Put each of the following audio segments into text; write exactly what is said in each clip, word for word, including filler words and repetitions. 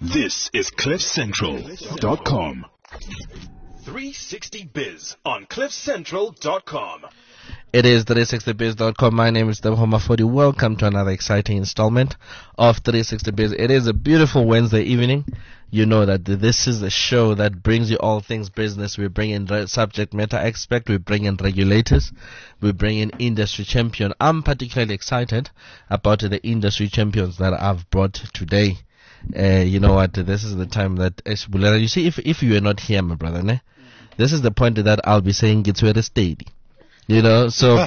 This is cliff central dot com. three sixty Biz on cliff central dot com. It is three sixty biz dot com. My name is Debo Mafodi. Welcome to another exciting installment of three sixty Biz. It is a beautiful Wednesday evening. You know that this is a show that brings you all things business. We bring in re- subject matter expert. We bring in regulators. We bring in industry champion. I'm particularly excited about the industry champions that I've brought today. Uh, you know what? This is the time that you see. If if you are not here, my brother, ne? This is the point that I'll be saying it's where the steady. You know, so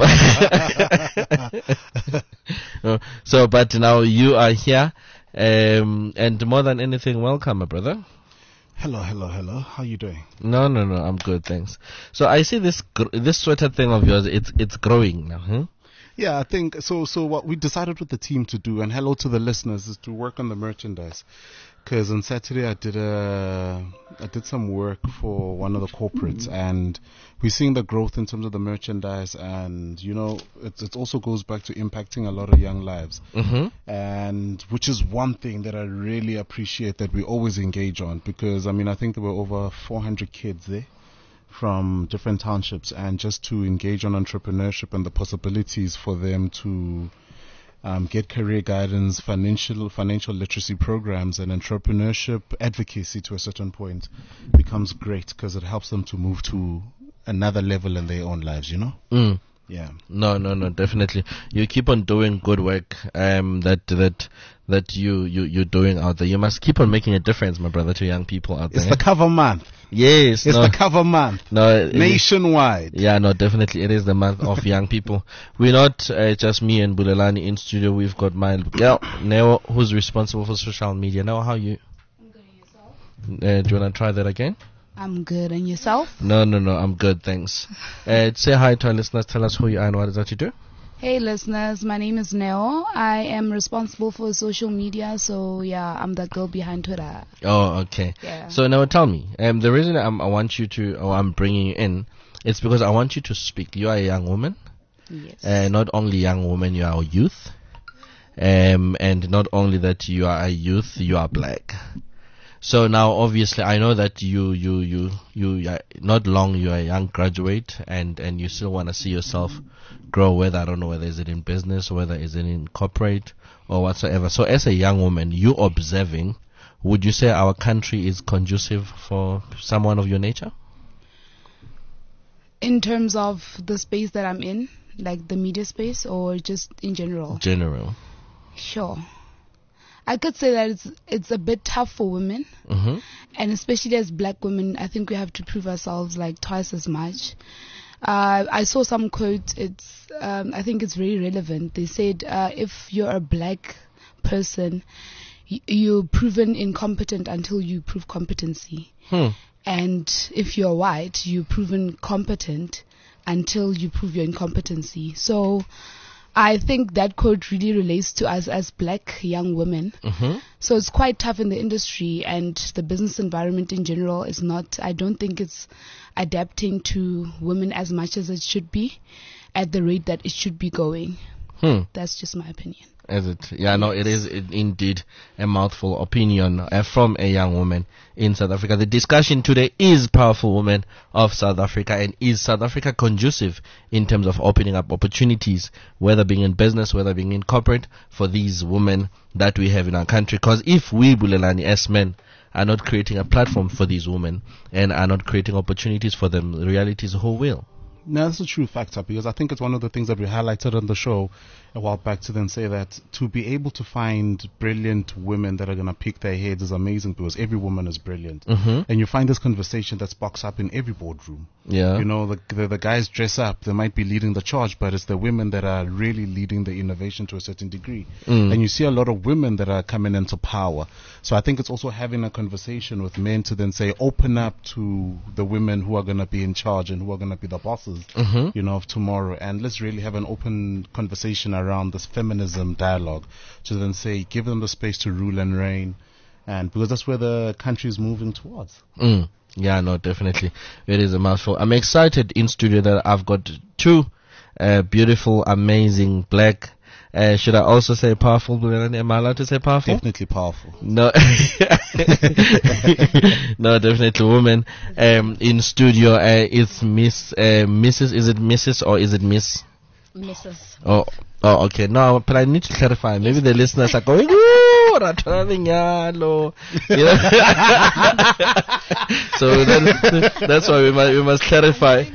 so but now you are here, um, and more than anything, welcome, my brother. Hello, hello, hello. How you doing? No, no, no. I'm good, thanks. So I see this gr- this sweater thing of yours. It's it's growing now, huh? Yeah, I think so. So what we decided with the team to do, and hello to the listeners, is to work on the merchandise. Because on Saturday I did a, I did some work for one of the corporates, and we're seeing the growth in terms of the merchandise, and you know, it, it also goes back to impacting a lot of young lives, Mm-hmm. and which is one thing that I really appreciate that we always engage on. Because I mean, I think there were over four hundred kids there from different townships, and just to engage on entrepreneurship and the possibilities for them to Um, get career guidance, financial financial literacy programs, and entrepreneurship advocacy to a certain point becomes great because it helps them to move to another level in their own lives, you know? Mm. Yeah. No, no, no, definitely. You keep on doing good work, um, that, that, that you, you, you're doing out there. You must keep on making a difference, my brother, to young people out there. It's the cover month. Yes. It's no, the cover month. no, it- Nationwide. Yeah, no, definitely. It is the month of young people. We're not uh, just me and Bulelani in studio. We've got my girl, Neo, who's responsible for social media. Neo, how are you? I'm good, and yourself? Uh, do you want to try that again? I'm good, and yourself? No, no, no. I'm good, thanks. Uh, say hi to our listeners. Tell us who you are and what is that you do. Hey listeners, my name is Neo. I am responsible for social media, so yeah, I'm the girl behind Twitter. Oh, okay. Yeah. So now tell me, um, the reason I'm, I want you to, or I'm bringing you in, it's because I want you to speak. You are a young woman. Yes. Uh, not only young woman, you are a youth. Um, and not only that you are a youth, you are black. So now, obviously, I know that you, you, you, you, are not long, you are a young graduate, and, and you still want to see yourself grow, whether, I don't know, whether is it in business, or whether is it in corporate, or whatsoever. So as a young woman, you observing, would you say our country is conducive for someone of your nature? In terms of the space that I'm in, like the media space, or just in general? General. Sure. I could say that it's it's a bit tough for women, Mm-hmm. and especially as black women, I think we have to prove ourselves like twice as much. Uh, I saw some quote. It's um, I think it's very relevant. They said uh, if you're a black person, y- you're proven incompetent until you prove competency, Hmm. and if you're white, you're proven competent until you prove your incompetency. So I think that quote really relates to us as black young women. Mm-hmm. So it's quite tough in the industry, and the business environment in general is not, I don't think it's adapting to women as much as it should be at the rate that it should be going. Hmm. That's just my opinion. Is it? Yeah, no, it is in- indeed a mouthful opinion uh, from a young woman in South Africa. The discussion today is powerful women of South Africa, and is South Africa conducive in terms of opening up opportunities, whether being in business, whether being in corporate, for these women that we have in our country? Because if we, Bulelani, as men, are not creating a platform for these women and are not creating opportunities for them, the reality is who will? No, that's a true factor, because I think it's one of the things that we highlighted on the show a while back to then say that to be able to find brilliant women that are going to pick their heads is amazing, because every woman is brilliant. Mm-hmm. And you find this conversation that sparks up in every boardroom. Yeah. You know, the, the the guys dress up, they might be leading the charge, but it's the women that are really leading the innovation to a certain degree. Mm. And you see a lot of women that are coming into power. So I think it's also having a conversation with men to then say, open up to the women who are going to be in charge and who are going to be the bosses, Mm-hmm. you know, of tomorrow. And let's really have an open conversation around this feminism dialogue to then say, give them the space to rule and reign. And because that's where the country is moving towards. Mm. Yeah, no, definitely. It is a mouthful. I'm excited in studio that I've got two uh, beautiful, amazing black Uh, should I also say powerful? Am I allowed to say powerful? Definitely powerful. No, no, definitely woman. Um, in studio, uh, it's Miss, uh, Missus Is it Missus or is it Miss? Missus Oh, oh, okay. No, but I need to clarify. Maybe the listeners are going, ooh, Rathavinyalo. You know? So that's, that's why we must, we must clarify.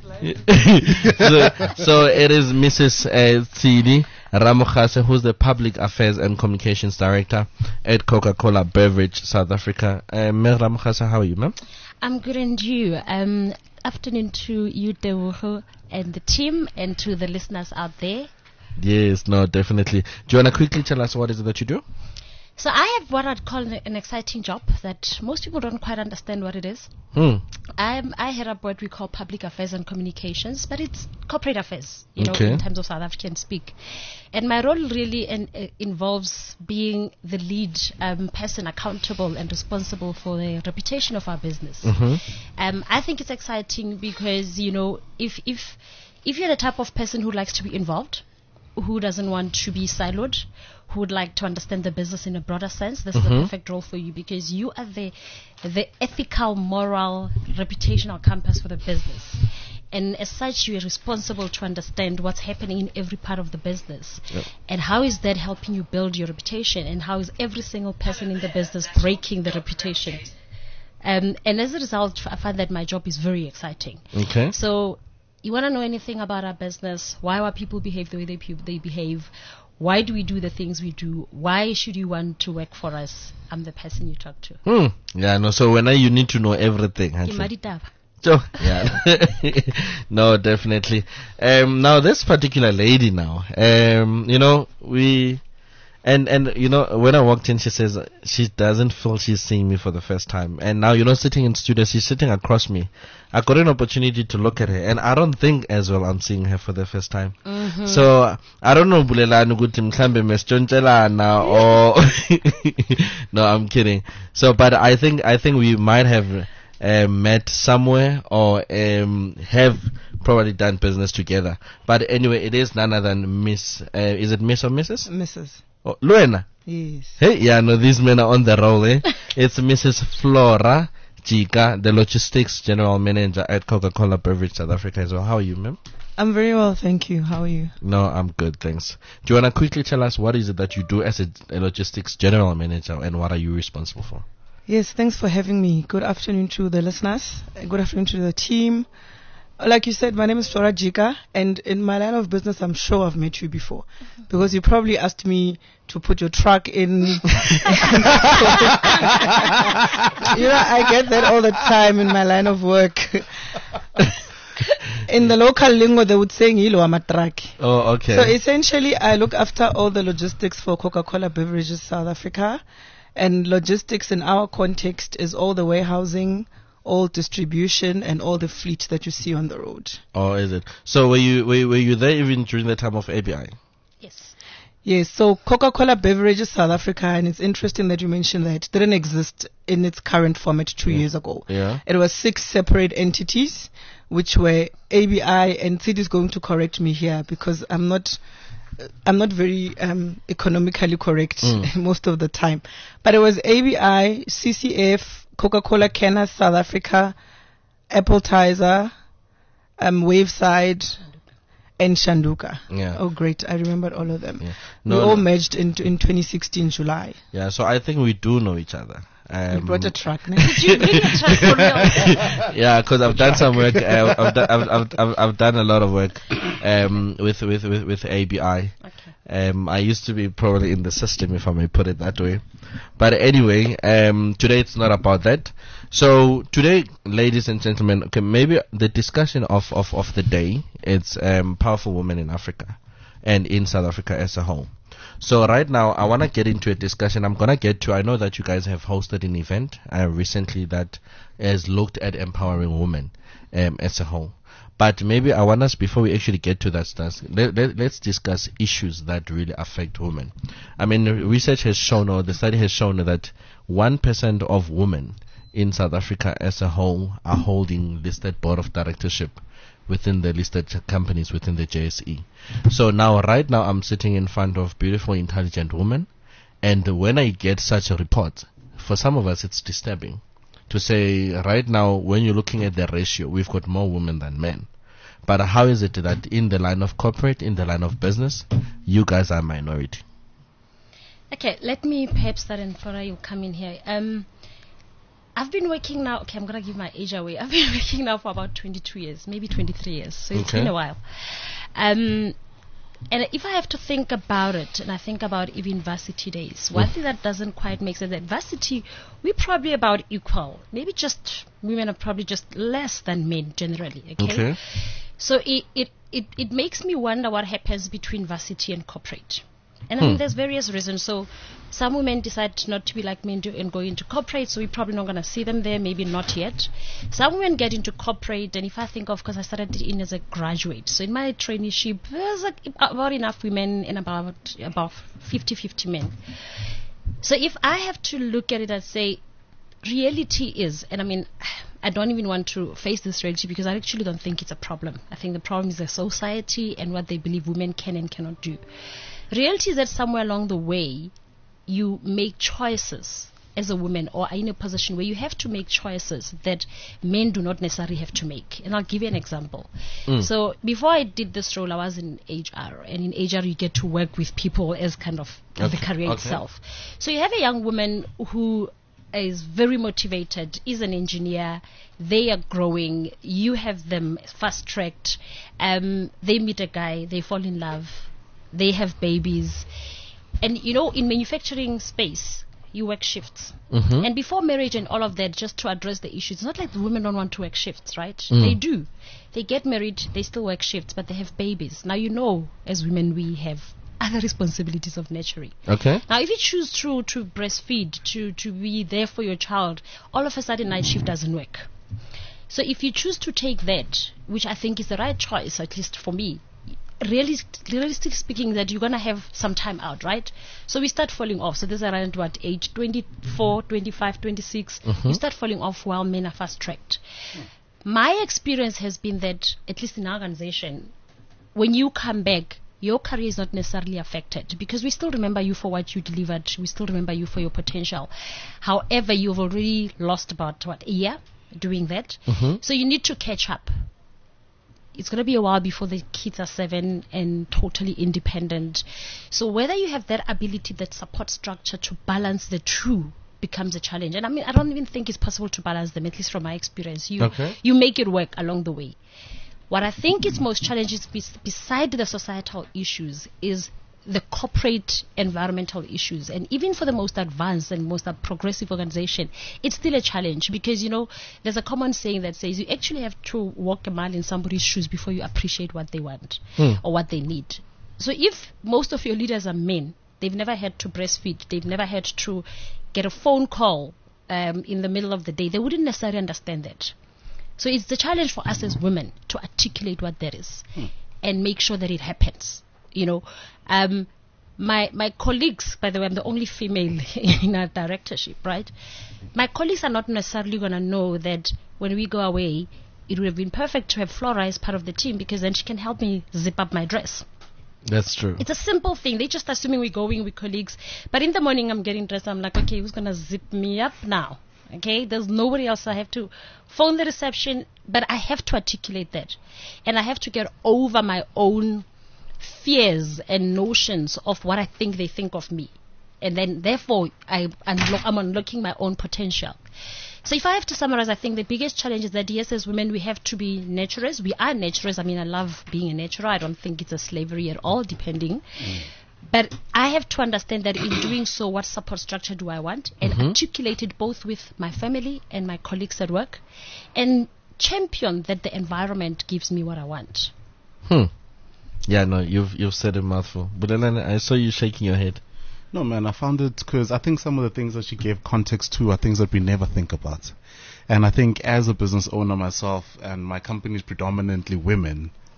so, so it is Missus Uh, Tsidi Ramokgase, who's the Public Affairs and Communications Director at Coca-Cola Beverage South Africa. Uh, Mme Ramokgase, how are you, ma'am? I'm good, and you? Um, afternoon to you, Tebogo, and the team, and to the listeners out there. Yes, no, definitely. Do you want to quickly tell us what is it that you do? So I have what I'd call an, an exciting job that most people don't quite understand what it is. Hmm. I'm, I head up what we call public affairs and communications, but it's corporate affairs, you know, Okay. in terms of South African speak. And my role really in, uh, involves being the lead um, person accountable and responsible for the reputation of our business. Mm-hmm. Um, I think it's exciting because, you know, if if if you're the type of person who likes to be involved, who doesn't want to be siloed, who would like to understand the business in a broader sense, this is Mhm. the perfect role for you, because you are the the ethical, moral, reputational compass for the business. And as such, you are responsible to understand what's happening in every part of the business. Yep. And how is that helping you build your reputation? And how is every single person in the business breaking the reputation? Um, and as a result, I find that my job is very exciting. Okay. So, you want to know anything about our business? Why our people behave the way they, pe- they behave? Why do we do the things we do? Why should you want to work for us? I'm the person you talk to. Hmm. Yeah, no, so when I, you need to know everything. Ke Hantle. maditaba. So, yeah. No, definitely. Um, now this particular lady now, um, you know, we, and, and, you know, when I walked in, she says she doesn't feel she's seeing me for the first time. And now, you know, sitting in studio, she's sitting across me. I got an opportunity to look at her, and I don't think as well I'm seeing her for the first time. Mm-hmm. So, I don't know, Bulelani Guti Mkhambe Mestonchelana or, no, I'm kidding. So, but I think, I think we might have, Uh, met somewhere or um, have probably done business together. But anyway, it is none other than Miss. Uh, is it Miss or Missus? Missus Oh, Luena. Yes. Hey, yeah, no, these men are on the roll, eh? It's Missus Flora Jika, the Logistics General Manager at Coca-Cola Beverage South Africa as well. How are you, ma'am? I'm very well, thank you. How are you? No, I'm good, thanks. Do you want to quickly tell us what is it that you do as a, a Logistics General Manager, and what are you responsible for? Yes, thanks for having me. Good afternoon to the listeners. Uh, Good afternoon to the team. Uh, Like you said, my name is Flora Jika, and in my line of business, I'm sure I've met you before, because you probably asked me to put your truck in. You know, I get that all the time in my line of work. In the local lingo, they would say, "Ngilo amatraki." Oh, okay. So essentially, I look after all the logistics for Coca-Cola Beverages South Africa. And logistics in our context is all the warehousing, all distribution, and all the fleet that you see on the road. Oh, is it? So were you were, were you there even during the time of A B I? Yes. Yes, so Coca-Cola Beverages South Africa, and it's interesting that you mentioned that, didn't exist in its current format two Yeah. years ago. Yeah. It was six separate entities, which were A B I, and Sid is going to correct me here because I'm not... I'm not very um, economically correct Mm. most of the time. But it was A B I, C C F, Coca-Cola Canners South Africa, Appletizer, um, Waveside, and Shanduka. Yeah. Oh, great. I remembered all of them. Yeah. we No, all no. merged in, in twenty sixteen July. Yeah, so I think we do know each other. Um, You brought a truck now. Did you bring a truck for real? Yeah, because I've done some work. Uh, I've, done, I've, I've, I've, I've done a lot of work um, with, with, with, with A B I. Okay. Um, I used to be probably in the system, if I may put it that way. But anyway, um, today it's not about that. So today, ladies and gentlemen, okay, maybe the discussion of, of, of the day, it's um, powerful women in Africa and in South Africa as a whole. So right now, I want to get into a discussion. I'm going to get to, I know that you guys have hosted an event uh, recently that has looked at empowering women um, as a whole. But maybe I want us, before we actually get to that stuff, let, let, let's discuss issues that really affect women. I mean, research has shown, or the study has shown, that one percent of women in South Africa as a whole are holding listed board of directorship, within the listed companies within the J S E. So now, right now, I'm sitting in front of beautiful, intelligent women, and when I get such a report, for some of us, it's disturbing to say, right now, when you're looking at the ratio, we've got more women than men. But how is it that in the line of corporate, in the line of business, you guys are a minority? Okay, let me perhaps start and Flora, you come in here. Um, I've been working now, okay, I'm going to give my age away. I've been working now for about twenty-two years, maybe twenty-three years. So it's Okay. been a while. Um, and if I have to think about it, and I think about even varsity days, one thing that doesn't quite make sense, that varsity, we're probably about equal. Maybe just, women are probably just less than men generally, okay? Okay. So it, it, it, it makes me wonder what happens between varsity and corporate. And I Hmm. think there's various reasons. So some women decide not to be like men do and go into corporate, so we're probably not going to see them there, maybe not yet. Some women get into corporate, and if I think of, because I started in as a graduate, so in my traineeship, there's like about enough women and about about fifty-fifty men. So if I have to look at it and say, reality is, and I mean, I don't even want to face this reality because I actually don't think it's a problem. I think the problem is the society and what they believe women can and cannot do. Reality is that somewhere along the way, you make choices as a woman or are in a position where you have to make choices that men do not necessarily have to make. And I'll give you an example. Mm. So before I did this role, I was in H R. And in H R, you get to work with people as kind of the Okay. career Okay. itself. So you have a young woman who is very motivated, is an engineer, they are growing, you have them fast-tracked, um, they meet a guy, they fall in love, they have babies. And, you know, in manufacturing space, you work shifts. Mhm. And before marriage and all of that, just to address the issues, it's not like the women don't want to work shifts, right? Mm. They do. They get married, they still work shifts, but they have babies. Now, you know, as women, we have other responsibilities of nurturing. Okay. Now, if you choose to, to breastfeed, to, to be there for your child, all of a sudden night shift doesn't work. So if you choose to take that, which I think is the right choice, at least for me, really, realistically speaking, that you're going to have some time out, right? So we start falling off. So this is around what age? twenty-four, twenty-five, twenty-six. Mhm. You start falling off while men are fast-tracked. My experience has been that, at least in our organization, when you come back, your career is not necessarily affected because we still remember you for what you delivered. We still remember you for your potential. However, you've already lost about, what, a year doing that. Mhm. So you need to catch up. It's going to be a while before the kids are seven and totally independent. So whether you have that ability, that support structure to balance the two becomes a challenge. And I mean, I don't even think it's possible to balance them, at least from my experience. You, Okay. you make it work along the way. What I think is most challenging, bes- beside the societal issues, is the corporate environmental issues. And even for the most advanced and most uh, progressive organization, it's still a challenge because, you know, there's a common saying that says you actually have to walk a mile in somebody's shoes before you appreciate what they want Hmm. or what they need. So if most of your leaders are men, they've never had to breastfeed, they've never had to get a phone call um, in the middle of the day, they wouldn't necessarily understand that. So it's the challenge for us as women to articulate what that is and make sure that it happens. You know, um, my my colleagues, by the way, I'm the only female in our directorship, right? My colleagues are not necessarily going to know that when we go away, it would have been perfect to have Flora as part of the team because then she can help me zip up my dress. That's true. It's a simple thing. They're just assuming we're going with colleagues. But in the morning, I'm getting dressed. I'm like, okay, who's going to zip me up now? Okay, there's nobody else. I have to phone the reception, but I have to articulate that. And I have to get over my own fears and notions of what I think they think of me. And then, therefore, I unlock, I'm unlocking my own potential. So if I have to summarize, I think the biggest challenge is that, yes, as women, we have to be nurturers. We are nurturers. I mean, I love being a nurturer. I don't think it's a slavery at all, depending. Mm. But I have to understand that in doing so, what support structure do I want? And Mhm. articulate it both with my family and my colleagues at work. And champion that the environment gives me what I want. Hmm. Yeah, no, you've you've said a mouthful. But then I saw you shaking your head. No, man, I found it because I think some of the things that she gave context to are things that we never think about. And I think as a business owner myself, and my company is predominantly women,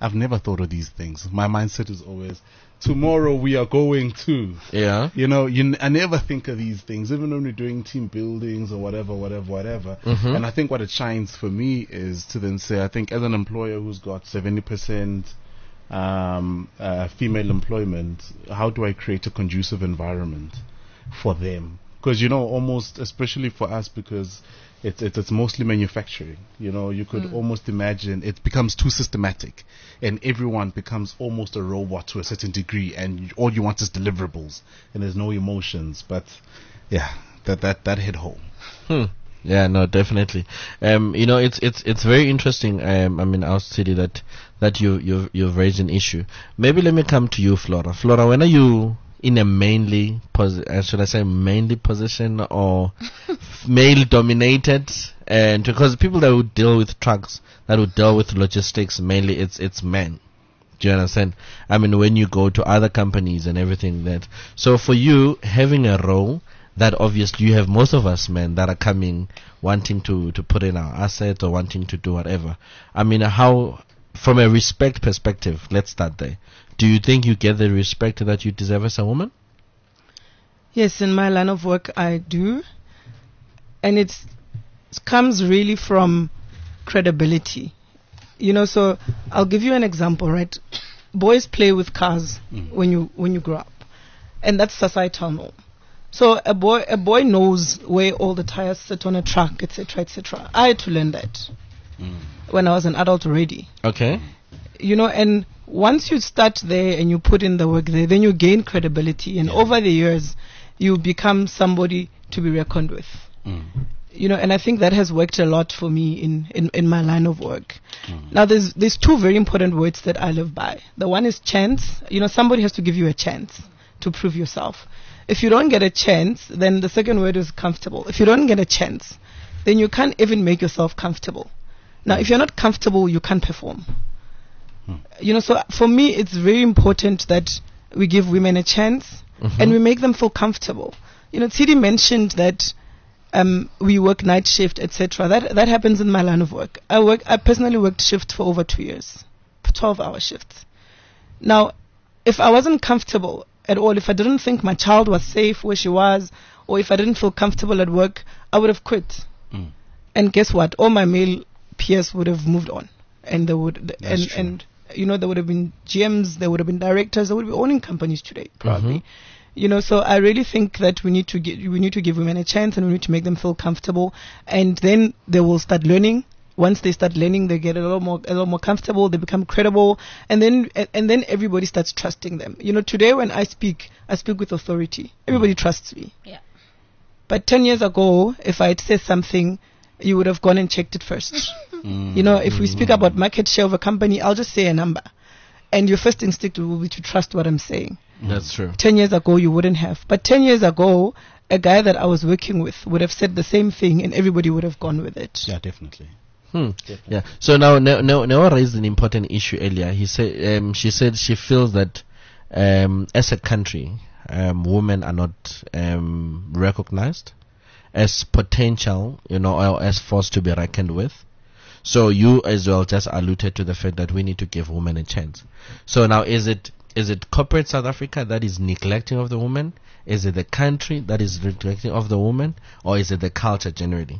I've never thought of these things. My mindset is always, tomorrow we are going to. Yeah. You know, you n- I never think of these things, even when we're doing team buildings or whatever, whatever, whatever. Mhm. And I think what it shines for me is to then say, I think as an employer who's got seventy percent um, uh, female employment, how do I create a conducive environment for them? Because, you know, almost, especially for us, because it's, it's, it's mostly manufacturing. You know, you could almost imagine it becomes too systematic and everyone becomes almost a robot to a certain degree, and you, all you want is deliverables and there's no emotions. But yeah, that, that, that hit home. Hmm. Yeah, no, definitely. Um, you know, it's it's it's very interesting. Um, I mean, our city that that you you you've raised an issue. Maybe let me come to you, Flora. Flora, when are you in a mainly, posi- uh, should I say mainly position or male dominated? And because people that would deal with trucks, that would deal with logistics, mainly it's it's men. Do you understand? I mean, when you go to other companies and everything that. So for you, having a role that obviously you have most of us men that are coming wanting to, to put in our assets or wanting to do whatever. I mean, how, from a respect perspective, let's start there. Do you think you get the respect that you deserve as a woman? Yes, in my line of work, I do. And it's, it comes really from credibility. You know, so I'll give you an example, right? Boys play with cars Mm. when you when you grow up. And that's societal norm. So a boy a boy knows where all the tires sit on a truck, et cetera, et cetera. I had to learn that Mm. when I was an adult already. Okay. You know, and once you start there and you put in the work there, then you gain credibility, and Yeah. over the years you become somebody to be reckoned with. Mm. You know, and I think that has worked a lot for me in, in, in my line of work. Mm. Now there's there's two very important words that I live by. The one is chance. You know, somebody has to give you a chance to prove yourself. If you don't get a chance, then the second word is comfortable. If you don't get a chance, then you can't even make yourself comfortable. Now, if you're not comfortable, you can't perform. Hmm. You know, so for me, it's very important that we give women a chance Mhm. and we make them feel comfortable. You know, Tidi mentioned that um, we work night shift, et cetera. That that happens in my line of work. I work. I personally worked shift for over two years, for twelve-hour shifts. Now, if I wasn't comfortable at all, if I didn't think my child was safe where she was, or if I didn't feel comfortable at work, I would have quit. Mm. And guess what? All my male peers would have moved on, and they would, th- That's and true. and you know, there would have been G Ms, there would have been directors, there would be owning companies today, probably. Mhm. You know, so I really think that we need to get, we need to give women a chance, and we need to make them feel comfortable, and then they will start learning. Once they start learning, they get a little more, a little more comfortable. They become credible, and then, and, and then everybody starts trusting them. You know, today when I speak, I speak with authority. Everybody trusts me. Yeah. But ten years ago, if I had said something, you would have gone and checked it first. Mm. You know, if we speak about market share of a company, I'll just say a number. And your first instinct will be to trust what I'm saying. That's true. ten years ago, you wouldn't have. But ten years ago, a guy that I was working with would have said the same thing, and everybody would have gone with it. Yeah, definitely. Hmm. Yeah. So now, Neo Neo Neo raised an important issue earlier. He said, um, she said she feels that, um, as a country, um, women are not um, recognized as potential, you know, or as force to be reckoned with. So you as well just alluded to the fact that we need to give women a chance. So now, is it is it corporate South Africa that is neglecting of the woman? Is it the country that is neglecting of the woman, or is it the culture generally?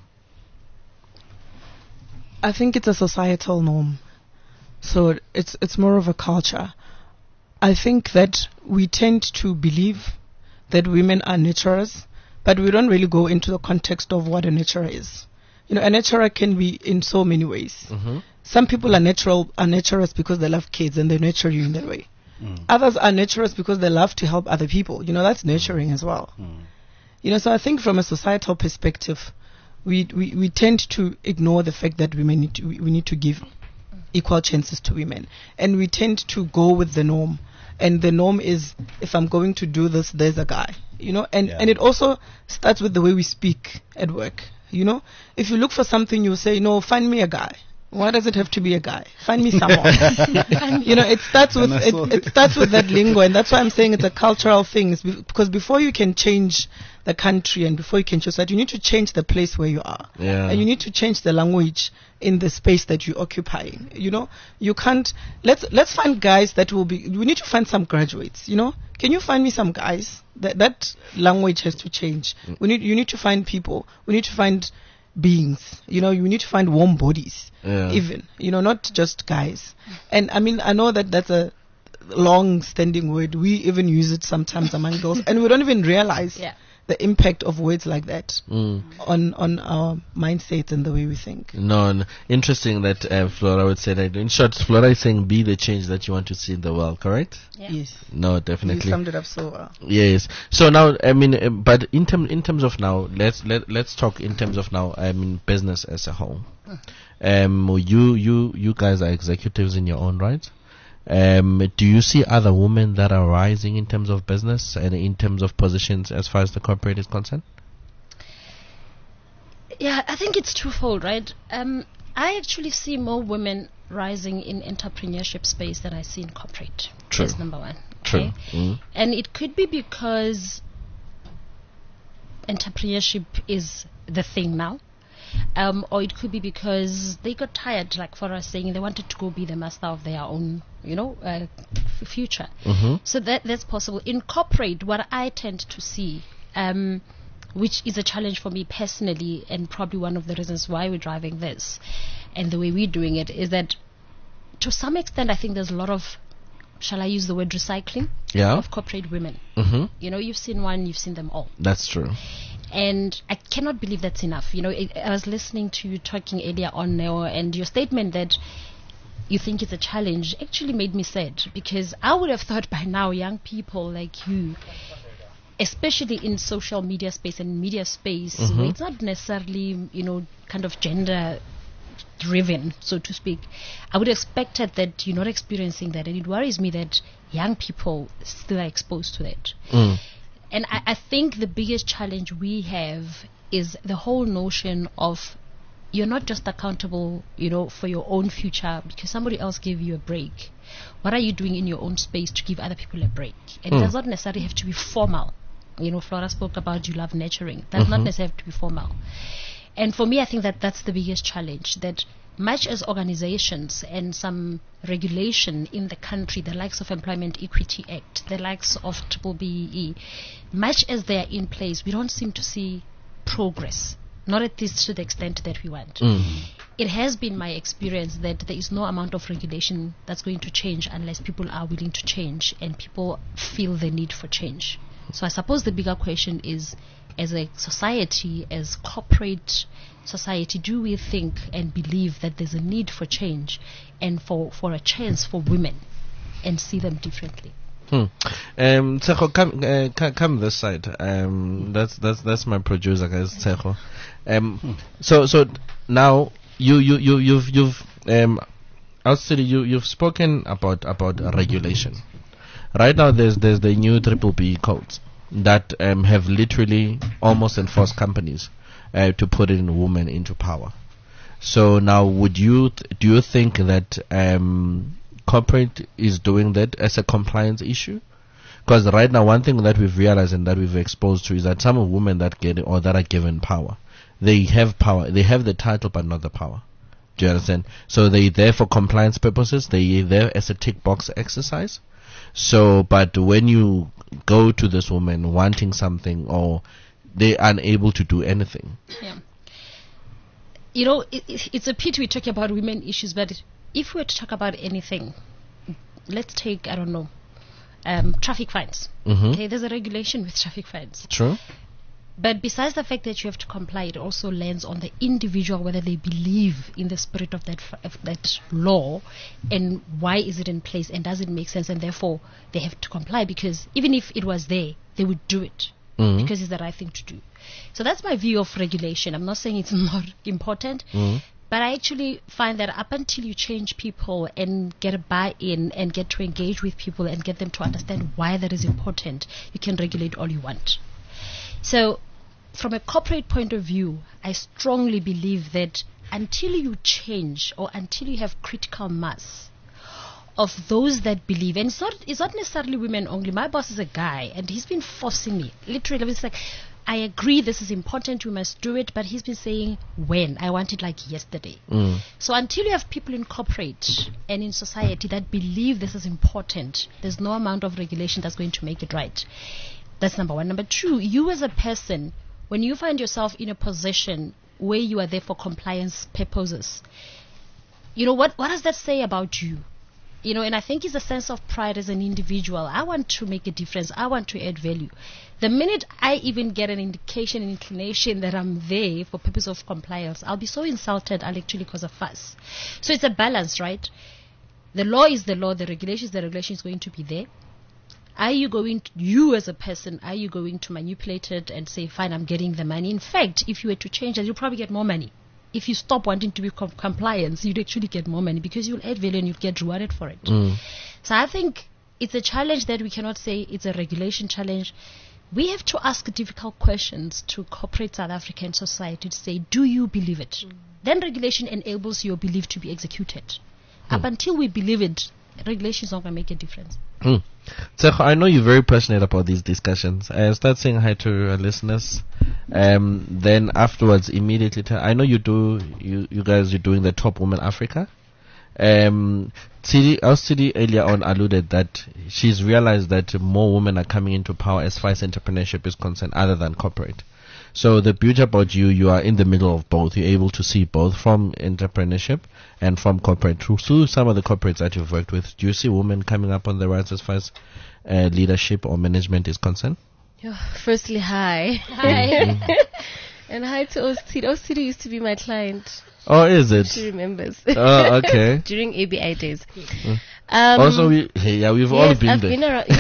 I think it's a societal norm. So it's it's more of a culture. I think that we tend to believe that women are nurturers, but we don't really go into the context of what a nurturer is. You know, a nurturer can be in so many ways. Mm-hmm. Some people are natural are nurturers because they love kids and they nurture you in that way. Mm. Others are nurturers because they love to help other people. You know, that's nurturing as well. Mm. You know, so I think from a societal perspective, we, we, we tend to ignore the fact that women need to, we, we need to give equal chances to women. And we tend to go with the norm. And the norm is, if I'm going to do this, there's a guy. You know, and, Yeah. and it also starts with the way we speak at work. You know, if you look for something, you'll say, no, find me a guy. Why does it have to be a guy? Find me someone. You know, it starts with it, it starts with that lingo, and that's why I'm saying it's a cultural thing. It's be, because before you can change the country and before you can change that, you need to change the place where you are, Yeah. and you need to change the language in the space that you occupy. You know, you can't. Let's let's find guys that will be. We need to find some graduates. You know, can you find me some guys? That that language has to change. We need. You need to find people. We need to find beings. You know, you need to find warm bodies. Yeah. Even, you know, not just guys. And I mean, I know that that's a long-standing word. We even use it sometimes among girls, and we don't even realize Yeah. the impact of words like that Mm. on on our mindsets and the way we think. No, no. Interesting that uh, Flora would say that. In short, Flora is saying be the change that you want to see in the world, correct? Yeah. Yes, No, you definitely. summed it up so well. Yes. So now, I mean, uh, but in term in terms of now, let's let let's talk in terms of now. I mean, business as a whole. Um, you you you guys are executives in your own right. Um, do you see other women that are rising in terms of business and in terms of positions as far as the corporate is concerned? Yeah, I think it's twofold, right? Um, I actually see more women rising in entrepreneurship space than I see in corporate. True. That's number one. True. Okay? Mm. And it could be because entrepreneurship is the thing now. Um, or it could be because they got tired, like for us saying they wanted to go be the master of their own, you know, uh, f- future. Mm-hmm. So that that's possible. In corporate, what I tend to see, um, which is a challenge for me personally, and probably one of the reasons why we're driving this, and the way we're doing it, is that to some extent, I think there's a lot of, shall I use the word recycling, Yeah. of corporate women. Mm-hmm. You know, you've seen one, you've seen them all. That's true. And I cannot believe that's enough. You know, it, I was listening to you talking earlier on now, and your statement that you think it's a challenge actually made me sad, because I would have thought by now young people like you, especially in social media space and media space, Mhm. where it's not necessarily, you know, kind of gender driven, so to speak, I would have expected that you're not experiencing that, and it worries me that young people still are exposed to that. Mm. And I, I think the biggest challenge we have is the whole notion of you're not just accountable, you know, for your own future because somebody else gave you a break. What are you doing in your own space to give other people a break? And Hmm. it does not necessarily have to be formal. You know, Flora spoke about you love nurturing. It does not Mhm. necessarily have to be formal. And for me, I think that that's the biggest challenge, that much as organizations and some regulation in the country, the likes of Employment Equity Act, the likes of Triple B E E, much as they are in place, we don't seem to see progress, not at least to the extent that we want. Mm. It has been my experience that there is no amount of regulation that's going to change unless people are willing to change and people feel the need for change. So I suppose the bigger question is, as a society, as corporate society, do we think and believe that there's a need for change and for, for a chance for women and see them differently? Hmm. Um, Tsecho, come, uh, c- come this side. Um, that's that's that's my producer, guys. Tsecho. Um, so so now you you you you've you've um, actually you you've spoken about about uh, regulation. Right now, there's there's the new Triple B codes that um, have literally almost enforced companies uh, to put in women into power. So now, would you th- do you think that um, corporate is doing that as a compliance issue? Because right now, one thing that we've realized and that we've exposed to is that some women that get or that are given power, they have power, they have the title but not the power. Do you understand? So they there for compliance purposes. They there as a tick box exercise. So, but when you go to this woman wanting something or they're unable to do anything. Yeah. You know, it, it, it's a pity we talk about women issues, but if we were to talk about anything, let's take, I don't know, um, traffic fines. Mm-hmm. Okay, there's a regulation with traffic fines. True. But besides the fact that you have to comply, it also lands on the individual whether they believe in the spirit of that f- of that law and why is it in place and does it make sense, and therefore they have to comply, because even if it was there, they would do it Mhm. because it's the right thing to do. So that's my view of regulation. I'm not saying it's not important, Mhm. but I actually find that up until you change people and get a buy-in and get to engage with people and get them to understand why that is important, you can regulate all you want. So from a corporate point of view, I strongly believe that until you change or until you have critical mass of those that believe, and it's not, it's not necessarily women only. My boss is a guy, and he's been forcing me, literally. It's like, I agree this is important, we must do it, but he's been saying, when? I want it like yesterday. Mm. So until you have people in corporate and in society that believe this is important, there's no amount of regulation that's going to make it right. That's number one. Number two, you as a person, when you find yourself in a position where you are there for compliance purposes, you know, what, what does that say about you? You know, and I think it's a sense of pride as an individual. I want to make a difference. I want to add value. The minute I even get an indication, an inclination that I'm there for purpose of compliance, I'll be so insulted, I'll actually cause a fuss. So it's a balance, right? The law is the law, the regulation is the regulation is going to be there. Are you going to, you as a person, are you going to manipulate it and say, fine, I'm getting the money? In fact, if you were to change that, you'll probably get more money. If you stop wanting to be com- compliance, you'd actually get more money because you'll add value and you'll get rewarded for it. Mm. So I think it's a challenge that we cannot say it's a regulation challenge. We have to ask difficult questions to corporate South African society to say, do you believe it? Mm. Then regulation enables your belief to be executed. Mm. Up until we believe it, regulation is not going to make a difference. Mm. So I know you're very passionate about these discussions. Uh, start saying hi to our listeners. Um, then afterwards, immediately, tell, I know you do. You, you guys, you're doing the Top Woman Africa. Um, Tsidi, our Tsidi earlier on alluded that she's realized that more women are coming into power as far as entrepreneurship is concerned, other than corporate. So the beauty about you, you are in the middle of both. You're able to see both from entrepreneurship and from corporate. Through, through some of the corporates that you've worked with, do you see women coming up on the rise as far as uh, leadership or management is concerned? Oh, firstly, hi. Hi. And hi to O C D. O C D used to be my client. Oh, is it? She remembers. Oh, okay. During A B I days. Mm. Um, also, we, hey, yeah, we've yes, all been I've there. Been around,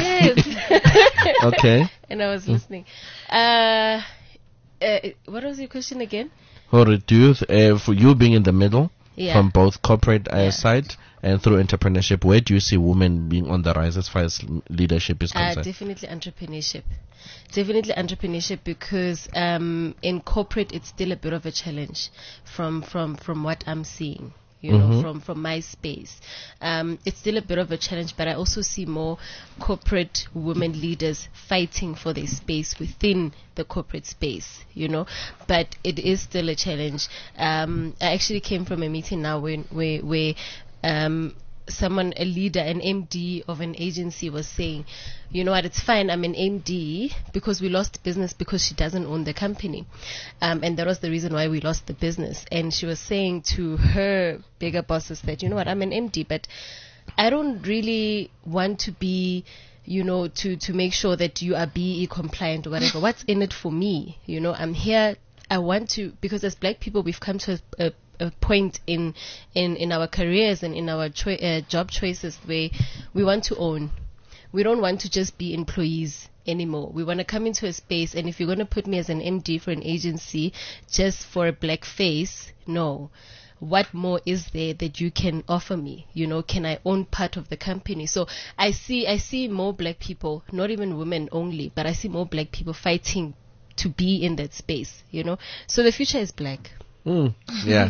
yes. Okay. And I was Mm. listening. Uh, uh, what was your question again? Or do you, th- uh, for you being in the middle, Yeah. from both corporate uh, Yeah. side and through entrepreneurship, where do you see women being on the rise as far as l- leadership is Uh, concerned? definitely entrepreneurship. Definitely entrepreneurship because um, in corporate it's still a bit of a challenge from from from what I'm seeing. You know, Mhm. from from my space, um, it's still a bit of a challenge. But I also see more corporate women leaders fighting for their space within the corporate space. You know, but it is still a challenge. Um, I actually came from a meeting now where where, where um, someone, a leader, an M D of an agency was saying, you know what, it's fine, I'm an M D because we lost business because she doesn't own the company. Um, and that was the reason why we lost the business. And she was saying to her bigger bosses that, you know what, I'm an M D, but I don't really want to be, you know, to, to make sure that you are B E compliant or whatever. What's in it for me? You know, I'm here, I want to, because as black people, we've come to a, a a point in, in, in our careers and in our choi- uh, job choices where we want to own. We don't want to just be employees anymore. We want to come into a space, and if you're going to put me as an M D for an agency just for a black face, no. What more is there that you can offer me? You know, can I own part of the company? So I see, I see more black people, not even women only, but I see more black people fighting to be in that space, you know. So the future is black. Mm, yeah.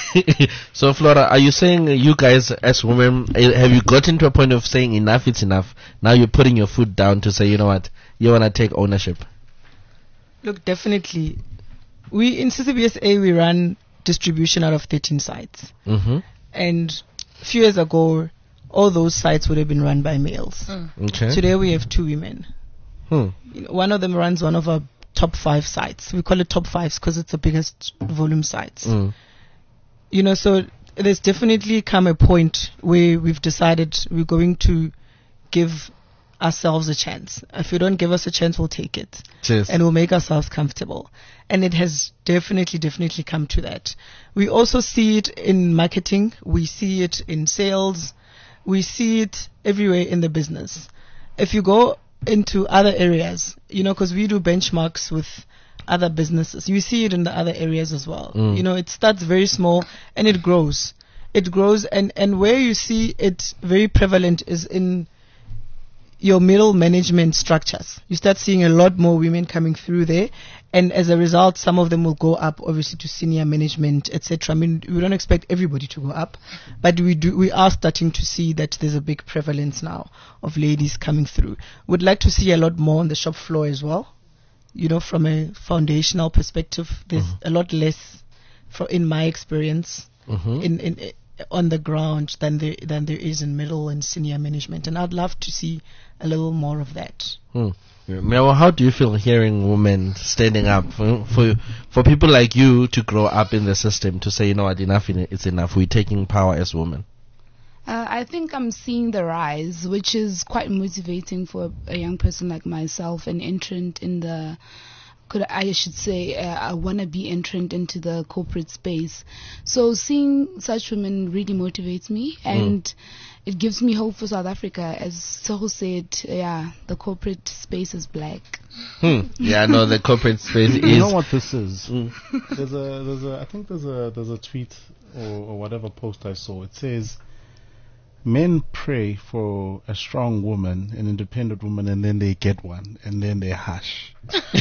So, Flora, are you saying uh, you guys as women, uh, have you gotten to a point of saying enough, it's enough? Now you're putting your foot down to say, you know what, you want to take ownership? Look, definitely. We in C C B S A we run distribution out of thirteen sites, Mm-hmm. and a few years ago, all those sites would have been run by males. Mm. Okay. Today we have two women. Hmm. You know, one of them runs one of our top five sites. We call it top fives because it's the biggest volume sites. Mm. You know, so there's definitely come a point where we've decided we're going to give ourselves a chance. If you don't give us a chance, we'll take it. Cheers. And we'll make ourselves comfortable. And it has definitely, definitely come to that. We also see it in marketing. We see it in sales. We see it everywhere in the business. If you go into other areas, you know, because we do benchmarks with other businesses, you see it in the other areas as well. Mm. You know, it starts very small and it grows. It grows, and, and where you see it very prevalent is in your middle management structures. You start seeing a lot more women coming through there, and as a result, some of them will go up, obviously, to senior management, et cetera. I mean, we don't expect everybody to go up, but we do. We are starting to see that there's a big prevalence now of ladies coming through. Would like to see a lot more on the shop floor as well. You know, from a foundational perspective, there's Mm-hmm. a lot less, for, in my experience, Mm-hmm. in, in, i- on the ground than there than there is in middle and senior management, and I'd love to see a little more of that. Hmm. Yeah. Now, how do you feel hearing women standing up for, for for people like you to grow up in the system to say, you know what, enough is enough. We're taking power as women. Uh, I think I'm seeing the rise, which is quite motivating for a young person like myself, an entrant in the, could I should say, uh, a wannabe entrant into the corporate space. So seeing such women really motivates me, and it gives me hope for South Africa. As Soho said, yeah, the corporate space is black. Hmm. Yeah, no, the corporate space You is. know what this is? Mm. There's a, there's a, I think there's a, there's a tweet or, or whatever post I saw. It says, men pray for a strong woman, an independent woman, and then they get one, and then they hush.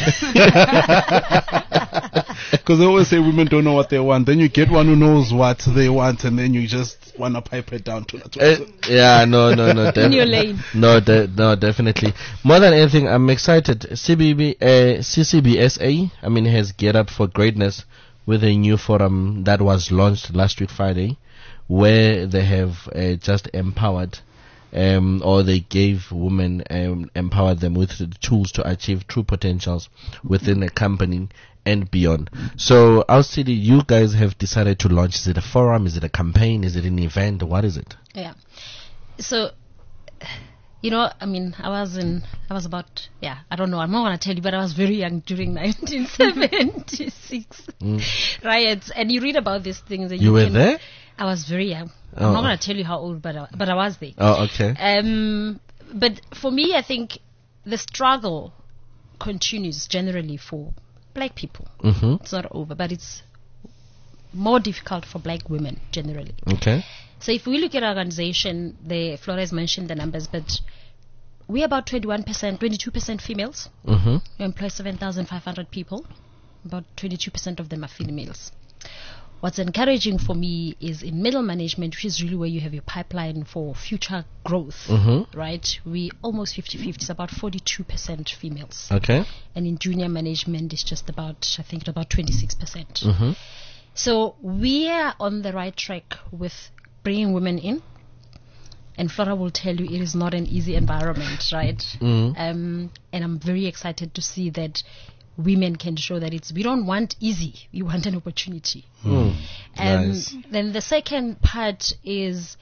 Because they always say women don't know what they want. Then you get one who knows what they want, and then you just want to pipe it down to Uh, yeah, no, no, no. In your lane. No, de- no, definitely. More than anything, I'm excited. C B B, uh, C C B S A, I mean, has Get Up for Greatness with a new forum that was launched last week Friday, where they have uh, just empowered, um, or they gave women, um, empowered them with the tools to achieve true potentials within a company and beyond. So, our city, you guys have decided to launch. Is it a forum? Is it a campaign? Is it an event? What is it? Yeah. So, you know, I mean, I was in, I was about, yeah, I don't know, I'm not going to tell you, but I was very young during nineteen seventy-six Mm. riots, and you read about these things. And You were can- there? I was very young. Oh. I'm not going to tell you how old, but I, but I was there. Oh, okay. Um, but for me, I think the struggle continues generally for black people. Mm-hmm. It's not over, but it's more difficult for black women generally. Okay. So if we look at our organization, the Flores mentioned the numbers, but we're about twenty-one percent, twenty-two percent females. Mm-hmm. We employ seven thousand five hundred people. About twenty-two percent of them are females. What's encouraging for me is in middle management, which is really where you have your pipeline for future growth, Mm-hmm. right? We almost fifty-fifty. It's about forty-two percent females. Okay. And in junior management, it's just about, I think, about twenty-six percent. Mm-hmm. So we are on the right track with bringing women in. And Flora will tell you it is not an easy environment, right? Mhm. Um, and I'm very excited to see that women can show that it's, we don't want easy, we want an opportunity. Mm. Um, Nice. Then the second part is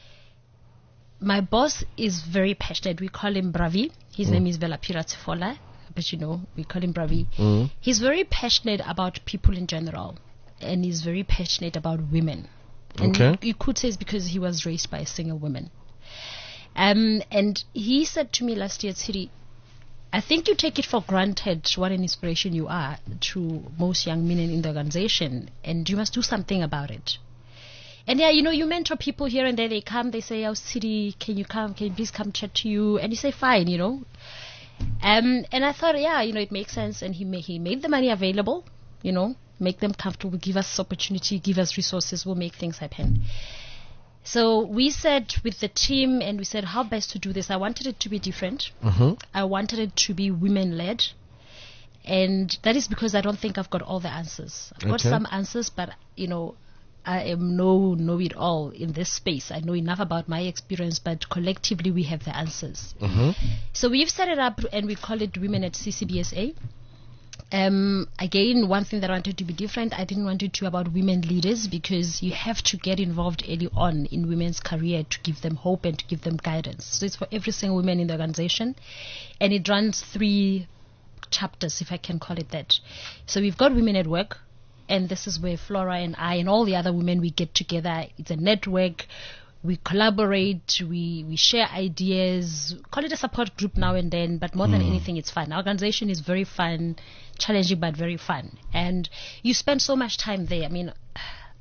my boss is very passionate. We call him Bravi. His name is Velapira Tifola, but you know, we call him Bravi. Mm. He's very passionate about people in general, and he's very passionate about women. And Okay. you, you could say it's because he was raised by a single woman. Um, and he said to me last year, Siri, I think you take it for granted what an inspiration you are to most young men in the organization, and you must do something about it. And yeah, you know, you mentor people here and there. They come, they say, "Oh, Siri, can you come? Can you please come chat to you?" And you say, "Fine," you know. Um, and I thought, yeah, you know, it makes sense. And he ma- he made the money available, you know, make them comfortable, give us opportunity, give us resources, we'll make things happen. So we said with the team, and we said how best to do this. I wanted it to be different. Mm-hmm. I wanted it to be women-led. And that is because I don't think I've got all the answers. I've got Okay. some answers, but, you know, I am no know-it-all in this space. I know enough about my experience, but collectively we have the answers. Mm-hmm. So we've set it up, and we call it Women at C C B S A. Um, again, one thing that I wanted to be different, I didn't want it to be about women leaders, because you have to get involved early on in women's career to give them hope and to give them guidance. So it's for every single woman in the organization, and it runs three chapters, if I can call it that. So we've got Women at Work, and this is where Flora and I and all the other women, we get together. It's a network. We collaborate, we, we share ideas, call it a support group now and then, but more than anything, it's fun. Our organization is very fun, challenging, but very fun. And you spend so much time there. I mean,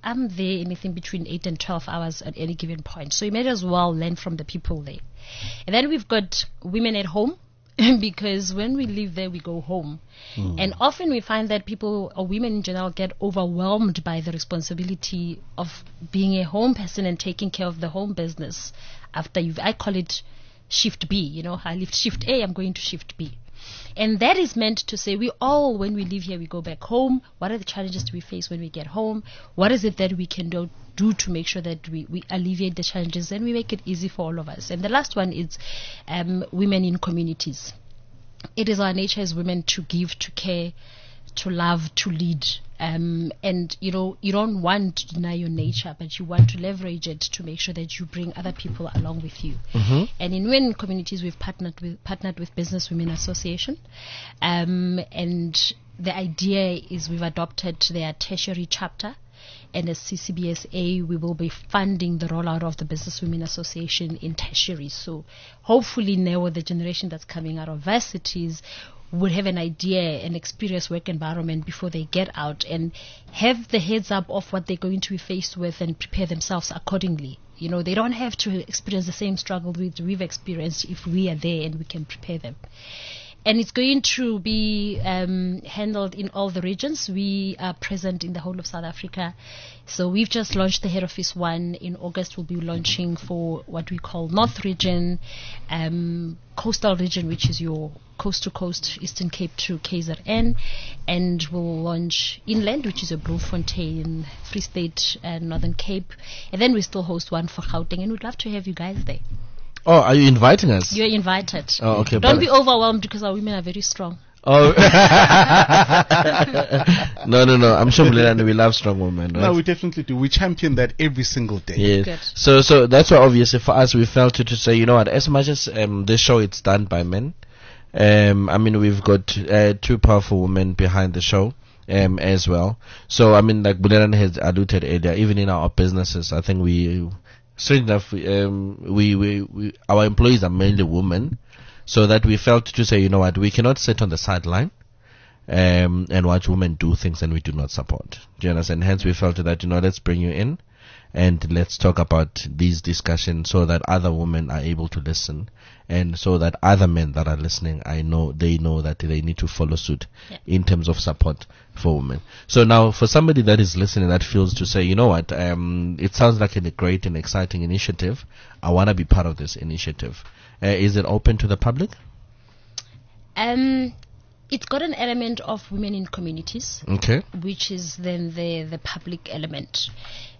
I'm there anything between eight and twelve hours at any given point. So you may as well learn from the people there. And then we've got women at home, because when we live there, we go home. Mm. And often we find that people, or women in general, get overwhelmed by the responsibility of being a home person and taking care of the home business. After you've, I call it shift B, you know, I left shift A, I'm going to shift B. And that is meant to say we all, when we live here, we go back home. What are the challenges do we face when we get home? What is it that we can do, do to make sure that we, we alleviate the challenges and we make it easy for all of us? And the last one is um, women in communities. It is our nature as women to give, to care, to love, to lead. Um, and, you know, you don't want to deny your nature, but you want to leverage it to make sure that you bring other people along with you. Mm-hmm. And in women communities, we've partnered with partnered with Business Women Association. Um, and the idea is we've adopted their tertiary chapter. And as C C B S A, we will be funding the rollout of the Business Women Association in tertiary. So hopefully now the generation that's coming out of varsities would have an idea and experience work environment before they get out and have the heads up of what they're going to be faced with and prepare themselves accordingly. You know, they don't have to experience the same struggle that we've experienced if we are there and we can prepare them. And it's going to be um, handled in all the regions. We are present in the whole of South Africa. So we've just launched the head office one. In August, we'll be launching for what we call North Region, um, Coastal Region, which is your coast to coast, Eastern Cape to K Z N. And we'll launch Inland, which is a Bloemfontein, Free State, and Northern Cape. And then we still host one for Gauteng. And we'd love to have you guys there. Oh, are you inviting us? You're invited. Oh, okay. Don't be overwhelmed because our women are very strong. Oh. no, no, no. I'm sure Bulelani, we love strong women, right? No, we definitely do. We champion that every single day. Yes. Good. So, so that's why obviously for us, we felt to, to say, you know what, as much as um, this show it's done by men, um, I mean, we've got uh, two powerful women behind the show. Um, as well. So, I mean, like Bulelani has alluded earlier, even in our businesses, I think we... Strange enough, um, we, we, we, our employees are mainly women, so that we felt to say, you know what, we cannot sit on the sideline um, and watch women do things and we do not support. Do you understand? Hence, we felt that, you know, let's bring you in and let's talk about these discussions so that other women are able to listen and so that other men that are listening, I know they know that they need to follow suit yeah. in terms of support for women. So now, for somebody that is listening that feels to say, you know what, um, it sounds like a great and exciting initiative. I want to be part of this initiative. Uh, is it open to the public? Um, it's got an element of women in communities, okay, which is then the the public element.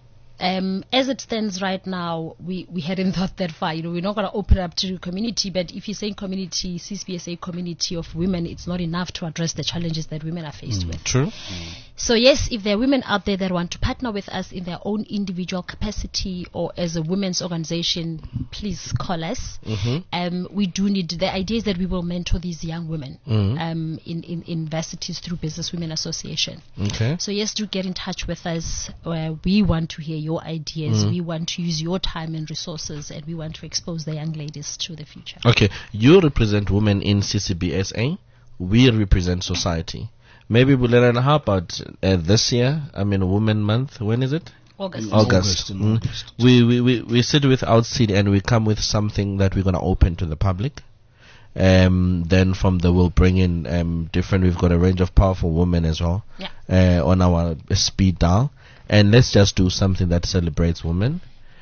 Um, as it stands right now, we, we hadn't thought that far. You know, we're not going to open it up to the community, but if you're saying community, C C B S A community of women, it's not enough to address the challenges that women are faced mm, with. True. Mm. So yes, if there are women out there that want to partner with us in their own individual capacity or as a women's organization, please call us. Mm-hmm. Um, we do need, the idea is that we will mentor these young women mm-hmm. um, in, in, in universities through Business Women Association. Okay. So yes, do get in touch with us. Uh, we want to hear your ideas. Mm. We want to use your time and resources, and we want to expose the young ladies to the future. Okay, you represent women in C C B S A. We represent society. Maybe Bulelani, how about uh, this year? I mean, Women Month. When is it? August. August. August, Mm. August. We, we we we sit with Outseed and we come with something that we're gonna open to the public. Um, then from there we'll bring in um different. We've got a range of powerful women as well. Yeah. Uh, on our speed dial, and let's just do something that celebrates women.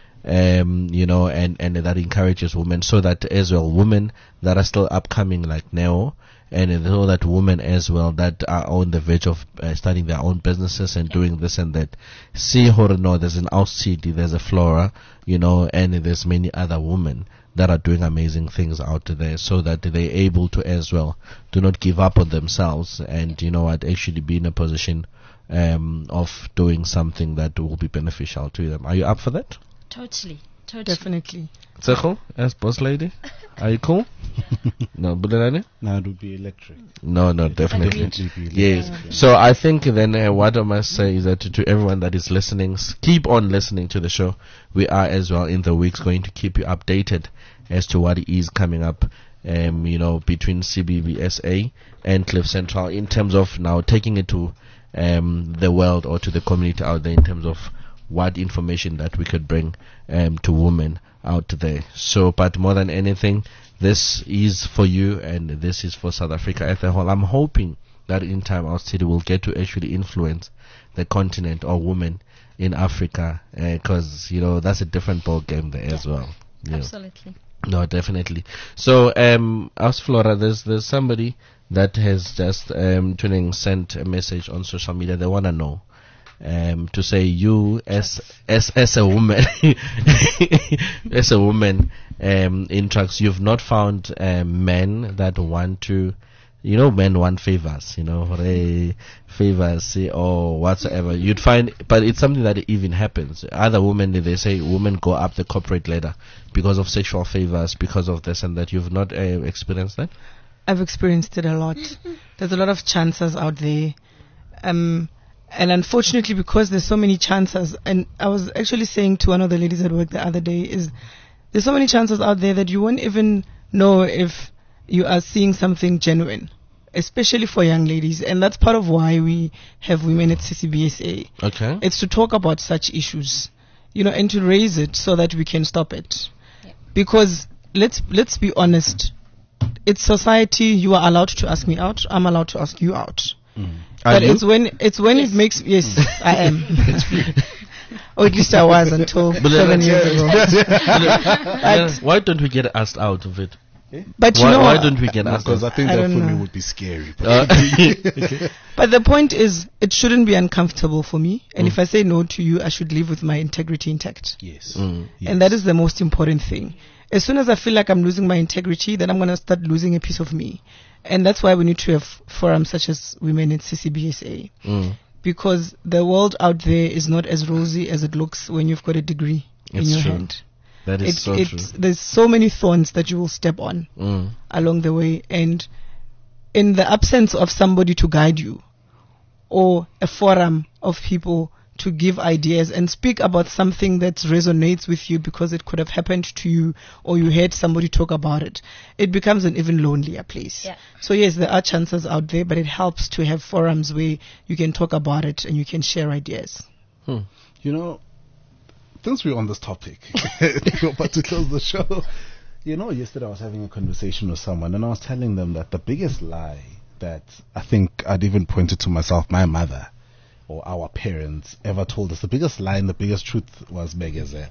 Um, you know, and, and that encourages women, so that as well, women that are still upcoming like Neo, and so that women as well that are on the verge of uh, starting their own businesses and doing this and that, see how no, there's an Outseed, there's a Flora, you know, and there's many other women that are doing amazing things out there, so that they're able to as well do not give up on themselves and, you know what, actually be in a position um, of doing something that will be beneficial to them. Are you up for that? Totally. Totally. Definitely. Tsecho, as boss lady, are you cool? No, Bulelani? No, it would be electric. No, no, definitely. Definitely be electric. Yes. Yeah. So I think then uh, what I must say is that to, to everyone that is listening, s- keep on listening to the show. We are as well in the weeks going to keep you updated as to what is coming up, um, you know, between C B B S A and Cliff Central in terms of now taking it to um, the world or to the community out there in terms of what information that we could bring um, to women out there. So, but more than anything, this is for you and this is for South Africa as a whole. I'm hoping that in time our city will get to actually influence the continent or women in Africa, because uh, you know that's a different ball game there yeah. as well. Yeah. Absolutely. No, definitely. So, um, as Flora, there's there's somebody that has just um tuning sent a message on social media. They wanna know. Um, to say you as as as a woman, as a woman um, in trucks, you've not found uh, men that want to, you know, men want favors, you know, uh, favors uh, or whatsoever. You'd find, but it's something that even happens. Other women, they say women go up the corporate ladder because of sexual favors, because of this and that. You've not uh, experienced that? I've experienced it a lot. There's a lot of chances out there. Um. And unfortunately, because there's so many chances, and I was actually saying to one of the ladies at work the other day, is there's so many chances out there that you won't even know if you are seeing something genuine, especially for young ladies. And that's part of why we have women at C C B S A. Okay. It's to talk about such issues, you know, and to raise it so that we can stop it. Yeah. Because let's let's be honest, it's society. You are allowed to ask me out. I'm allowed to ask you out. Mm. But it's when it's when yes. it makes yes I am or at least I was until but seven years ago. Yeah. Why don't we get asked out of it? But you why, know why don't we get no, asked? Because I think I that for know. me would be scary. But, uh, okay. But the point is, it shouldn't be uncomfortable for me. And mm. if I say no to you, I should live with my integrity intact. Yes. Mm. yes. And that is the most important thing. As soon as I feel like I'm losing my integrity, then I'm going to start losing a piece of me. And that's why we need to have forums such as Women in C C B S A. Mm. Because the world out there is not as rosy as it looks when you've got a degree it's in your true. hand. That is it, so it, true. There's so many thorns that you will step on mm. along the way. And in the absence of somebody to guide you, or a forum of people to give ideas and speak about something that resonates with you because it could have happened to you or you heard somebody talk about it, it becomes an even lonelier place. Yeah. So yes, there are chances out there, but it helps to have forums where you can talk about it and you can share ideas. Hmm. You know, since we're on this topic, we're about to close the show. You know, yesterday I was having a conversation with someone and I was telling them that the biggest lie that I think I'd even pointed to myself, my mother, or our parents ever told us, the biggest lie and the biggest truth was Begazelle.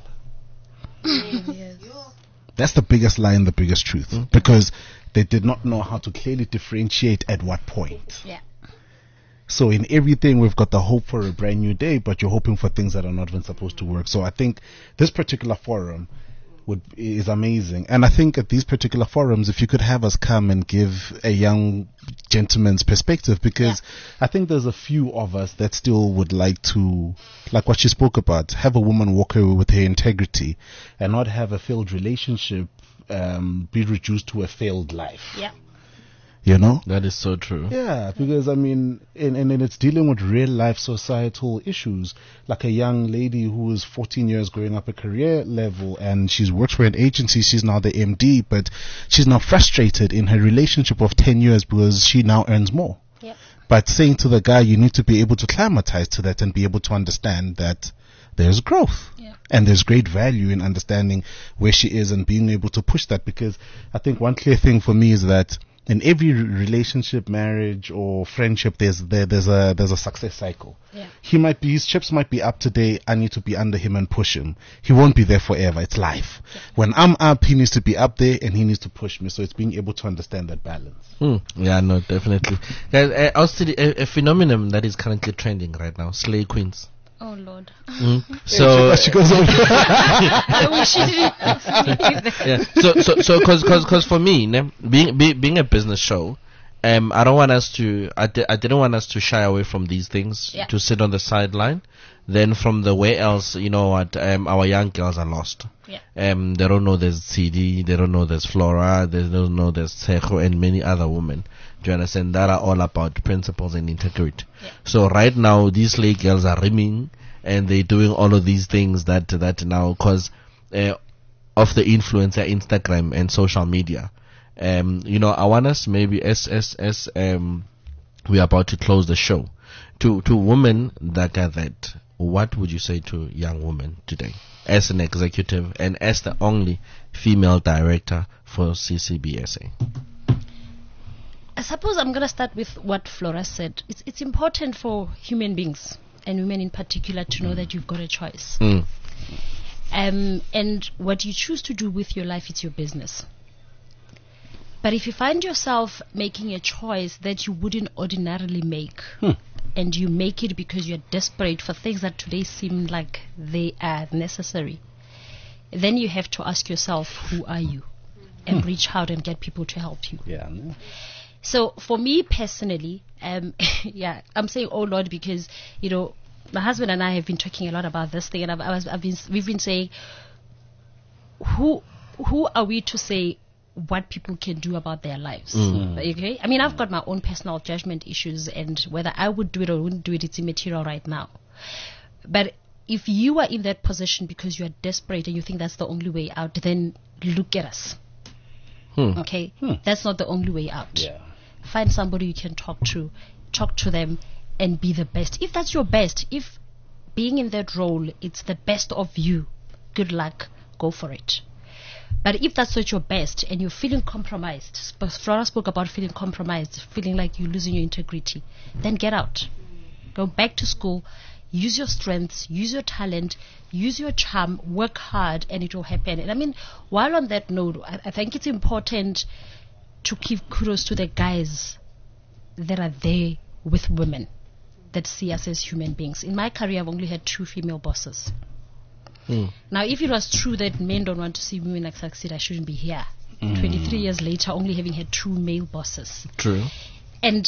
Yes. That's the biggest lie and the biggest truth, mm-hmm. because they did not know how to clearly differentiate at what point. Yeah. So in everything, we've got the hope for a brand new day, but you're hoping for things that are not even supposed to work. So I think this particular forum would is amazing. And I think at these particular forums, if you could have us come and give a young gentleman's perspective, because yeah. I think there's a few of us that still would like to, like what you spoke about, have a woman walk away with her integrity and not have a failed relationship um, be reduced to a failed life. Yeah. You know? That is so true. Yeah, because I mean, and, and, and it's dealing with real life societal issues. Like a young lady who is fourteen years growing up a career level and she's worked for an agency, she's now the M D, but she's now frustrated in her relationship of ten years because she now earns more. Yep. But saying to the guy, you need to be able to climatize to that and be able to understand that there's growth. Yeah. And there's great value in understanding where she is and being able to push that, because I think one clear thing for me is that in every relationship, marriage or friendship, there's there, there's a there's a success cycle. Yeah. He might be his chips might be up today. I need to be under him and push him. He won't be there forever. It's life. Yeah. When I'm up, he needs to be up there and he needs to push me. So it's being able to understand that balance. Hmm. Yeah, no, definitely. Guys, uh, also a, a phenomenon that is currently trending right now: slay queens. Oh Lord. Mm. So she goes over. yeah. So so so because because for me, ne, being be, being a business show, um, I don't want us to. I, di- I didn't want us to shy away from these things, yeah. to sit on the sideline. Then from the way else, you know what? Um, our young girls are lost. Yeah. Um, they don't know there's C D. They don't know there's Flora. They don't know there's Sejo and many other women. Do you understand? That are all about principles and integrity. Yeah. So right now, these slay girls are rimming and they're doing all of these things that that now cause uh, of the influencer Instagram and social media. Um, you know, I want us maybe as as as um we are about to close the show to, to women that are that, what would you say to young women today as an executive and as the only female director for C C B S A? I suppose I'm going to start with what Flora said. It's, it's important for human beings and women in particular to know that you've got a choice. Mm. Um, and what you choose to do with your life is your business. But if you find yourself making a choice that you wouldn't ordinarily make, Hmm. and you make it because you're desperate for things that today seem like they are necessary, then you have to ask yourself, who are you? And Hmm. reach out and get people to help you. Yeah. So for me personally, um, yeah, I'm saying oh Lord because, you know, my husband and I have been talking a lot about this thing, and I've, I was, I've been, we've been saying, who, who are we to say what people can do about their lives? Mm. Okay, I mean, I've got my own personal judgment issues, and whether I would do it or wouldn't do it, it's immaterial right now. But if you are in that position because you are desperate and you think that's the only way out, then look at us. Hmm. Okay, Hmm. that's not the only way out. Yeah. Find somebody you can talk to, talk to them, and be the best. If that's your best, if being in that role, it's the best of you, good luck, go for it. But if that's not your best and you're feeling compromised, sp- Flora spoke about feeling compromised, feeling like you're losing your integrity, then get out. Go back to school, use your strengths, use your talent, use your charm, work hard, and it will happen. And I mean, while on that note, I, I think it's important to give kudos to the guys that are there with women that see us as human beings. In my career, I've only had two female bosses. Hmm. Now, if it was true that men don't want to see women like succeed, I shouldn't be here. Mm. twenty-three years later, only having had two male bosses. True. And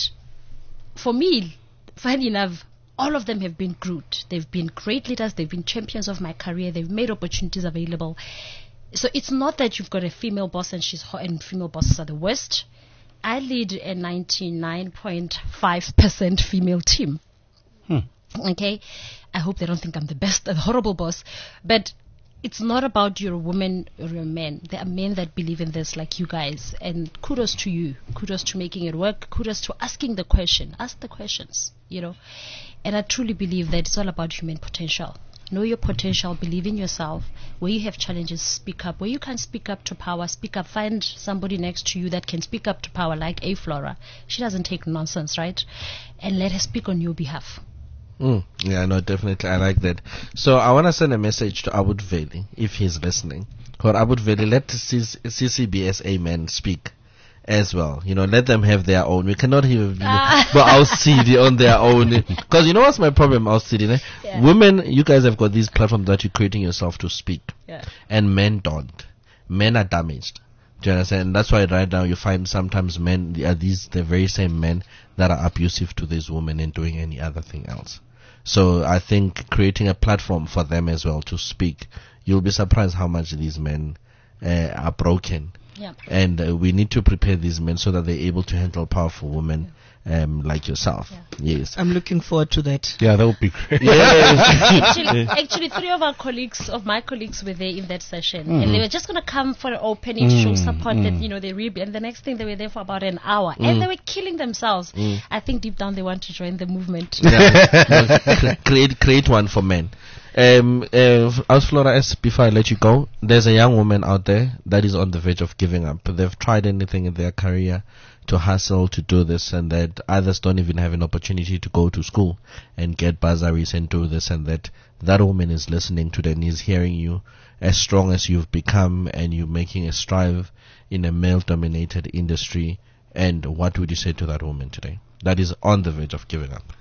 for me, funny enough, all of them have been good. They've been great leaders. They've been champions of my career. They've made opportunities available. So it's not that you've got a female boss and she's hot and female bosses are the worst. I lead a ninety-nine point five percent female team. Hmm. Okay, I hope they don't think I'm the best, a horrible boss, but it's not about you're a woman or you're a man. There are men that believe in this, like you guys, and kudos to you. Kudos to making it work. Kudos to asking the question. Ask the questions, you know. And I truly believe that it's all about human potential. Know your potential. Believe in yourself. Where you have challenges, speak up. Where you can't speak up to power, speak up. Find somebody next to you that can speak up to power, like A Flora. She doesn't take nonsense, right? And let her speak on your behalf. Mm. Yeah, no, definitely. I like that. So I want to send a message to Abud Veli, if he's listening. For Abud Veli, let C C B S A men speak as well. You know, let them have their own. We cannot have, you know, go out C D on their own. Because you know what's my problem, out C D? Eh? Yeah. Women, you guys have got these platforms that you're creating yourself to speak. Yeah. And men don't. Men are damaged. Do you understand? And that's why right now you find sometimes men are these the very same men that are abusive to these women and doing any other thing else. So I think creating a platform for them as well to speak, you'll be surprised how much these men uh, are broken. Yeah. And uh, we need to prepare these men so that they're able to handle powerful women um, like yourself. Yeah. Yes. I'm looking forward to that. Yeah, that would be great. actually, actually, three of our colleagues, of my colleagues, were there in that session, Mhm. and they were just going to come for an opening to show Mm, support that mm. you know they really. And the next thing, they were there for about an hour, Mm. and they were killing themselves. Mm. I think deep down they want to join the movement. Yeah. No, cre- create create one for men. Um, uh, as Flora, as before I let you go, there's a young woman out there that is on the verge of giving up. They've tried anything in their career to hustle, to do this and that. Others don't even have an opportunity to go to school and get bursaries and do this and that. That woman is listening to them, is hearing you, as strong as you've become, and you're making a strive in a male-dominated industry. And what would you say to that woman today that is on the verge of giving up?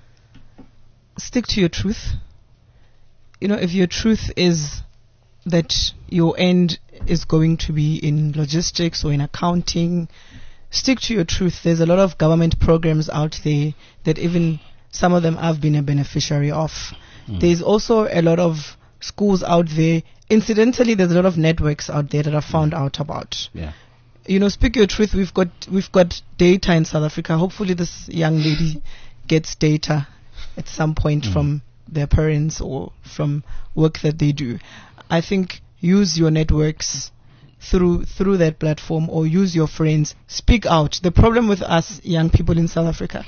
Stick to your truth. You know, if your truth is that your end is going to be in logistics or in accounting, stick to your truth. There's a lot of government programs out there that even some of them I've been a beneficiary of. Mm. There's also a lot of schools out there. Incidentally, there's a lot of networks out there that I've found mm. out about. Yeah. You know, speak your truth. We've got we've got data in South Africa. Hopefully, this young lady gets data at some point mm. from their parents or from work that they do. I think use your networks through through that platform, or use your friends. Speak out. The problem with us young people in South Africa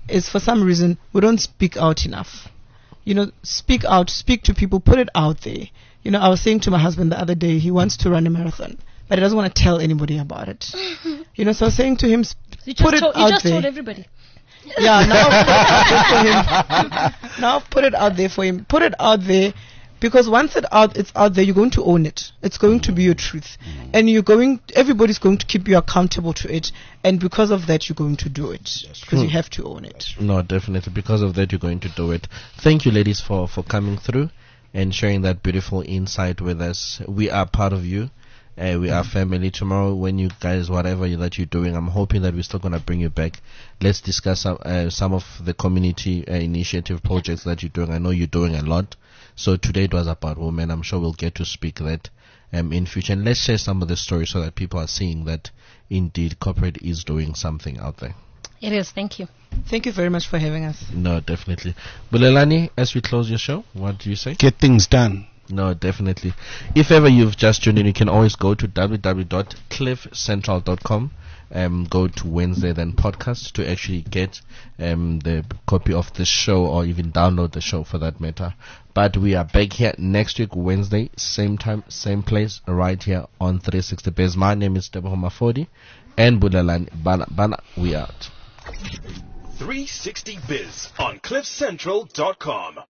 is for some reason we don't speak out enough. You know, speak out, speak to people, put it out there. You know, I was saying to my husband the other day, he wants to run a marathon, but he doesn't want to tell anybody about it. You know, so I was saying to him, sp- You just put it told, out you just there. told everybody. Yeah, now I've put it out there for him. Now I've put it out there for him. Put it out there, because once it out, it's out there, you're going to own it. It's going to be your truth. And you're going, everybody's going to keep you accountable to it. And because of that, you're going to do it. Because you have to own it. No, definitely. Because of that, you're going to do it. Thank you, ladies, for, for coming through and sharing that beautiful insight with us. We are part of you. Uh, we are family. Tomorrow, when you guys, whatever you, that you're doing, I'm hoping that we're still going to bring you back. Let's discuss some, uh, some of the community uh, initiative projects that you're doing. I know you're doing a lot. So today it was about women. I'm sure we'll get to speak that um, in future. And let's share some of the stories so that people are seeing that indeed corporate is doing something out there. It is. Thank you. Thank you very much for having us. No, definitely. Bulelani, as we close your show, what do you say? Get things done. No, definitely. If ever you've just tuned in, you can always go to w w w dot cliff central dot com. Um, go to Wednesday then podcast to actually get um, the copy of the show, or even download the show for that matter. But we are back here next week, Wednesday, same time, same place, right here on three sixty Biz. My name is Teboho Mafodi and Bulelani Bana. Bana, we out. three sixty Biz on cliff central dot com.